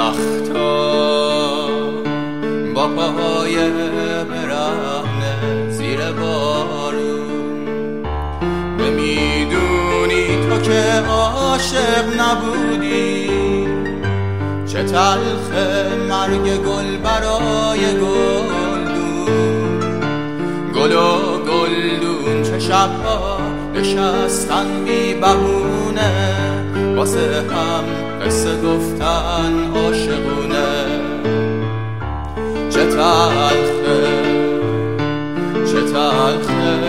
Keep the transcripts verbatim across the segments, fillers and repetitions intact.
وقتا با پای برهنه زیر بارون نمیدونی تو که عاشق نبودی، چه تلخ مرگ گل برای گلدون. گل و گلدون چه شبها نشستن بی بهونه، واسه هم قصه گفتن عاشقونه. چه تلخه چه تلخه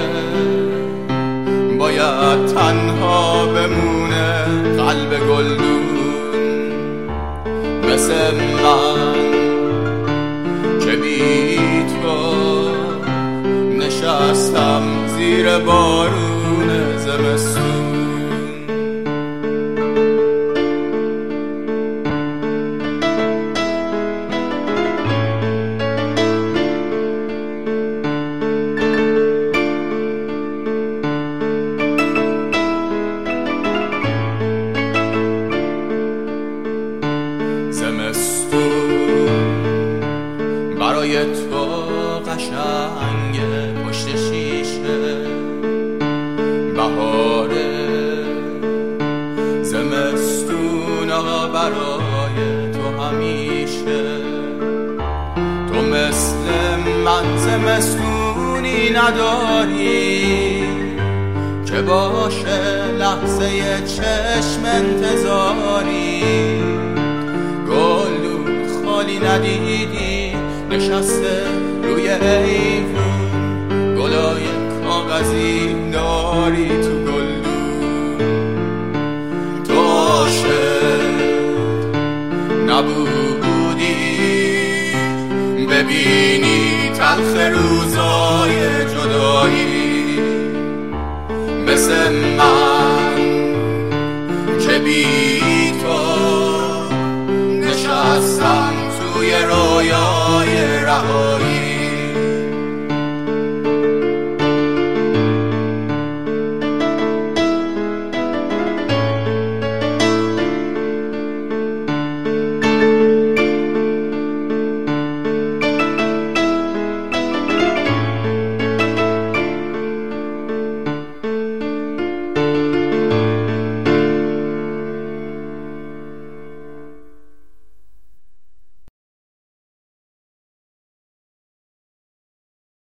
باید تنها بمونه قلب گلدون، مثل من که بی تو نشستم زیر بارون زمستون. برای تو قشنگه پشت شیشه، بهاره زمستون آقا برای تو همیشه. تو مثل من زمستونی نداری که باشه لحظه چشم انتظاری. گلدون خالی ندیدی نشسته روی ایوون، گلای کاغذی داری تو گلدون. تو عاشق نبودی ببینی تلخ روزای جدایی، مثل من که بی تو نشستم توی رویای رهایی.